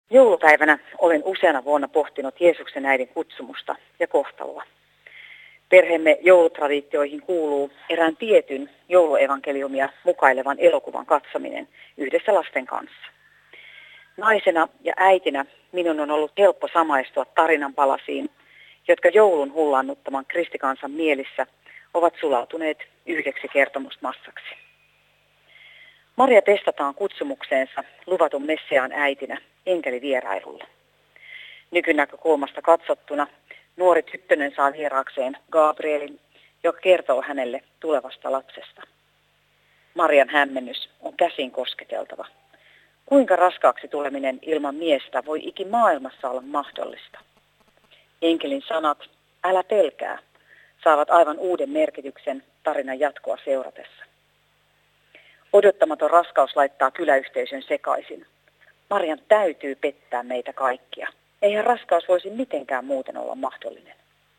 Joulupäivänä olen useana vuonna pohtinut Jeesuksen äidin kutsumusta ja kohtaloa. Perheemme joulutraditioihin kuuluu erään tietyn jouluevankeliumia mukailevan elokuvan katsominen yhdessä lasten kanssa. Naisena ja äitinä minun on ollut helppo samaistua tarinan palasiin, jotka joulun hullannuttaman kristikansan mielissä ovat sulautuneet yhdeksi kertomusmassaksi. Maria testataan kutsumukseensa luvatun Messiaan äitinä enkelivierailulla. Nykynäkökulmasta katsottuna nuori tyttönen saa vieraakseen Gabrielin, joka kertoo hänelle tulevasta lapsesta. Marian hämmennys on käsin kosketeltava. Kuinka raskaaksi tuleminen ilman miestä voi ikimaailmassa olla mahdollista? Enkelin sanat, älä pelkää, saavat aivan uuden merkityksen tarinan jatkoa seuratessa. Odottamaton raskaus laittaa kyläyhteisön sekaisin. Marian täytyy pettää meitä kaikkia. Eihän raskaus voisi mitenkään muuten olla mahdollinen.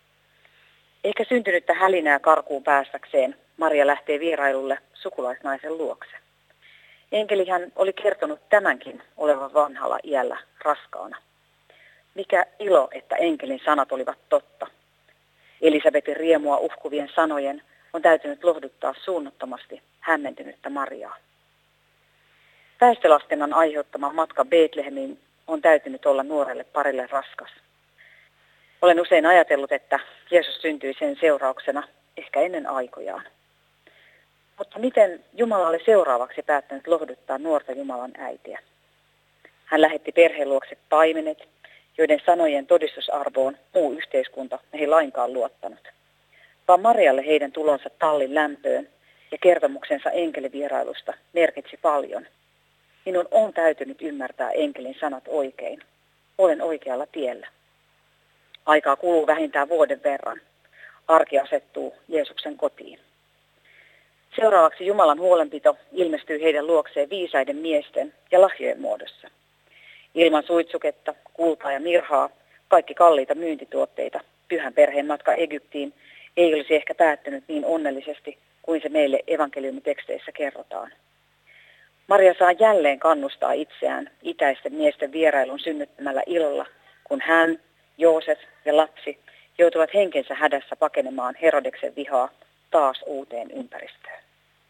Ehkä syntynyttä hälinää karkuun päästäkseen Maria lähtee vierailulle sukulaisnaisen luokse. Enkelihän oli kertonut tämänkin olevan vanhalla iällä raskaana. Mikä ilo, että enkelin sanat olivat totta. Elisabetin riemua uhkuvien sanojen on täytynyt lohduttaa suunnattomasti hämmentynyttä Mariaa. Väestölaskennan aiheuttama matka Betlehemiin on täytynyt olla nuorelle parille raskas. Olen usein ajatellut, että Jeesus syntyi sen seurauksena ehkä ennen aikojaan. Mutta miten Jumala oli seuraavaksi päättänyt lohduttaa nuorta Jumalan äitiä? Hän lähetti perheen luokse paimenet, joiden sanojen todistusarvoon muu yhteiskunta ei lainkaan luottanut. Vaan Marialle heidän tulonsa tallin lämpöön ja kertomuksensa enkelivierailusta merkitsi paljon. Minun on täytynyt ymmärtää enkelin sanat oikein. Olen oikealla tiellä. Aikaa kuluu vähintään vuoden verran. Arki asettuu Jeesuksen kotiin. Seuraavaksi Jumalan huolenpito ilmestyy heidän luokseen viisaiden miesten ja lahjojen muodossa. Ilman suitsuketta, kultaa ja mirhaa, kaikki kalliita myyntituotteita, pyhän perheen matka Egyptiin ei olisi ehkä päättynyt niin onnellisesti kuin se meille evankeliumiteksteissä kerrotaan. Maria saa jälleen kannustaa itseään itäisten miesten vierailun synnyttämällä ilolla, kun hän, Joosef ja lapsi joutuvat henkensä hädässä pakenemaan Herodeksen vihaa taas uuteen ympäristöön.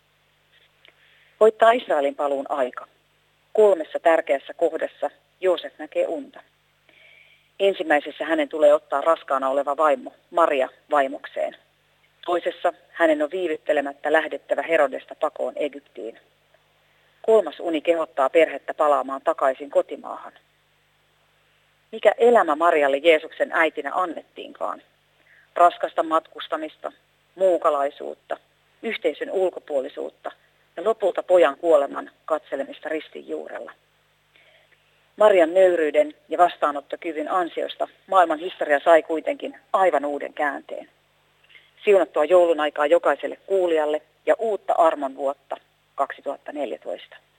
Koittaa Israelin paluun aika. 3 tärkeässä kohdassa Joosef näkee unta. Ensimmäisessä hänen tulee ottaa raskaana oleva vaimo, Maria, vaimokseen. Toisessa hänen on viivyttelemättä lähdettävä Herodesta pakoon Egyptiin. 3. uni kehottaa perhettä palaamaan takaisin kotimaahan. Mikä elämä Marialle Jeesuksen äitinä annettiinkaan? Raskasta matkustamista, muukalaisuutta, yhteisön ulkopuolisuutta ja lopulta pojan kuoleman katselemista ristin juurella. Marian nöyryyden ja vastaanottokyvyn ansiosta maailman historia sai kuitenkin aivan uuden käänteen. Siunattua joulun aikaa jokaiselle kuulijalle ja uutta armon vuotta 2014.